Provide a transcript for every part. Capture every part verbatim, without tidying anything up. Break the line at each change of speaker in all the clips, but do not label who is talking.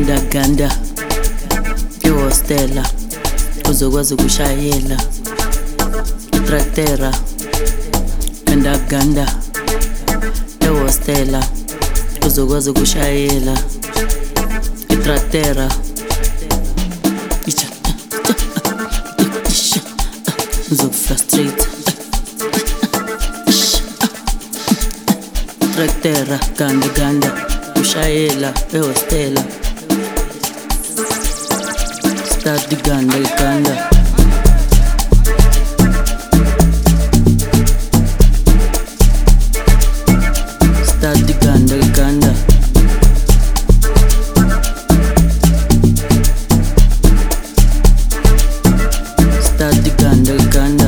Ganda ganda ihostela uzokwazi ukushayela itraktera. Ganda ganda ihostela uzokwazi ukushayela itraktera. Ngizokufrustrate traktera. Ganda ganda ushayela ehostela. Start the ganda ganda. Start the ganda ganda. Start the ganda ganda.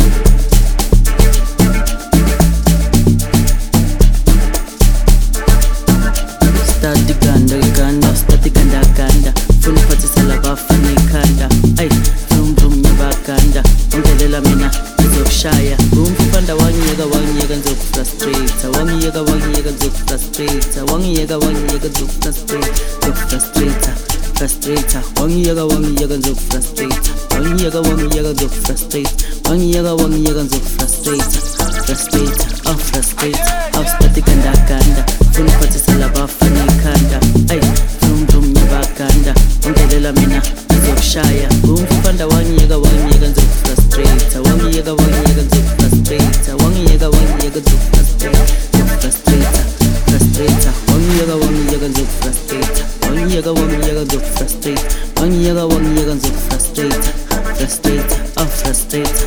Start the ganda ganda. Start the ganda ganda. Funa phathisa labafana ikhanda. Ay vrum vrum nyabaganda. Ongelela mina ngizokushaya. Boom fanda wangiyeka wangiyeka ngizokufrustrate. Wangiyeka wangiyeka ngizokufrustrate. Wangiyeka wangiyeka ngizokufrustrate. Ngizokufrustrate. Frustrator. Wangiyeka wangiyeka ngizokufrustrate. Wangiyeka wangiyeka ngizokufrustrate. Wangiyeka wangiyeka ngizokufrustrate. Frustrator. Oh frustrator. Oh start the ganda ganda. Funa phathisa labafana ikhanda. Ay vrum vrum nyabaganda. Ongelela mina ngizokushaya. Boom fanda wangiyeka wangiyeka ngizokufrustrate. Wangiyeka wangiyeka ngizokufrustrate. Wangiyeka wangiyeka ngizokufrustrate. Frustrator. Frustrator. Wangiyeka wangiyeka ngizokufrustrate. Wangiyeka wangiyeka ngizokufrustrate. Wangiyeka wangiyeka ngizokufrustrate. Frustrator. Oh frustrator.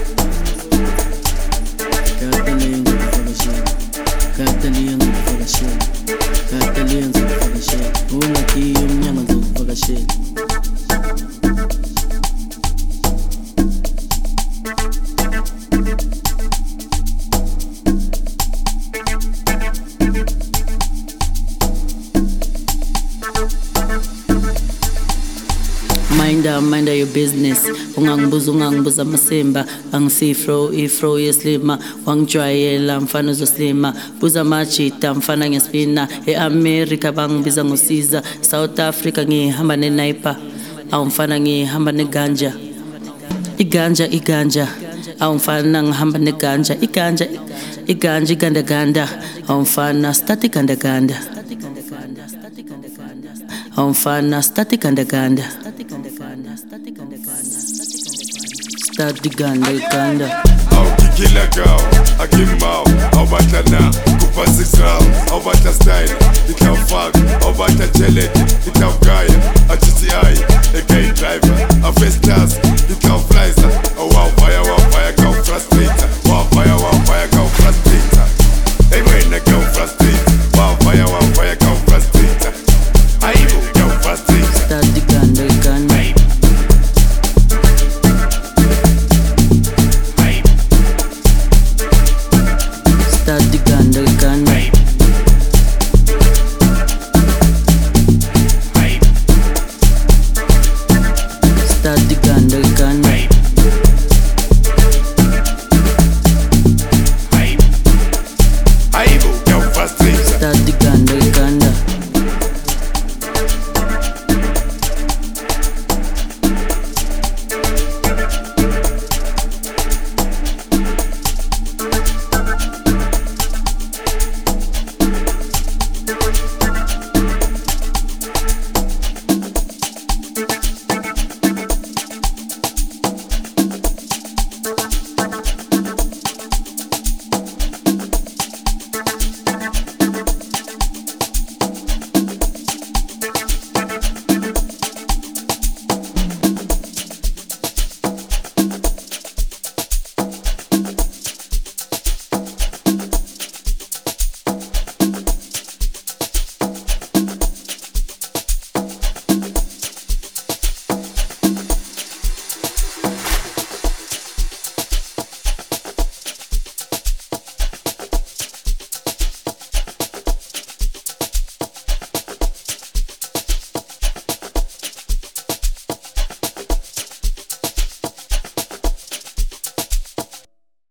Kadaliya ngizokufakashela. Kadaliya ngizokufakashela. Kadaliya ngizokufakashela. Ungakiyo umnyama ngizokufakashela. Minda minda your business. Ungangibuza ungangibuza amasimba. Angisifro ifro yeslima. Wangijwayela mfana uzoslima. Buza machita mfana ngespina. E-America bangibiza ngosiza. South Africa ngihamba ne-Naipa. Awu mfana ngihamba neganja. Iganja iganja. Awu mfana ngihamba neganja. Iganja iganja iganda ganda. Awu mfana stati ganda ganda. Awu mfana stati ganda ganda. Start the ganda ganda.
Au kikila gao, akimao, au batana, kupasi sao, au bata style, itafag, au bata jelly, itafgaya, a G T I, a gay driver, a first class,